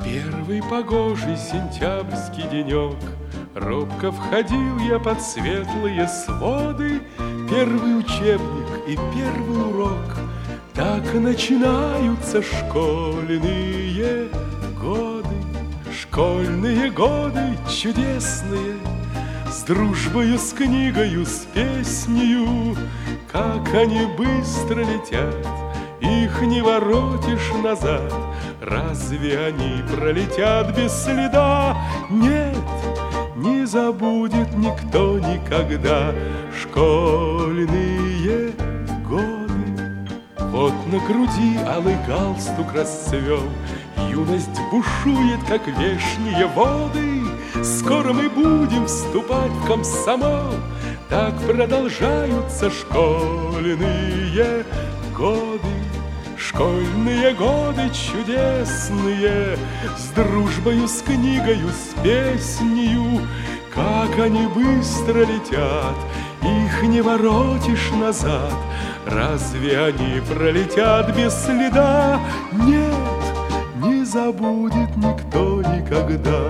Первый погожий сентябрьский денек робко входил я под светлые своды. Первый учебник и первый урок, так и начинаются школьные годы. Школьные годы чудесные, с дружбою, с книгою, с песнею. Как они быстро летят, их не воротишь назад. Разве они пролетят без следа? Нет, не забудет никто никогда школьные годы. Вот на груди алый галстук расцвел, юность бушует, как вешние воды. Скоро мы будем вступать в комсомол. Так продолжаются школьные годы. Школьные годы чудесные, с дружбою, с книгою, с песнею. Как они быстро летят, их не воротишь назад. Разве они пролетят без следа? Нет, не забудет никто никогда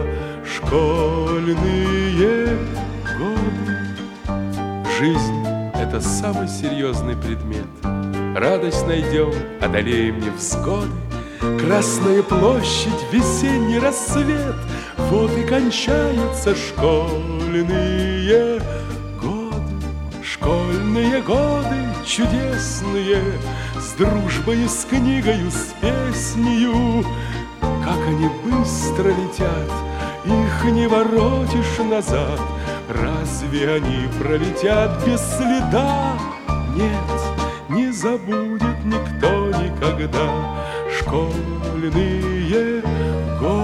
школьные годы. Жизнь — это самый серьезный предмет. Радость найдем, одолеем невзгоды. Красная площадь, весенний рассвет. Вот и кончаются школьные годы. Школьные годы чудесные, с дружбою, с книгою, с песнею. Как они быстро летят, их не воротишь назад. Разве они пролетят без следа? Нет, не забудет никто никогда школьные годы.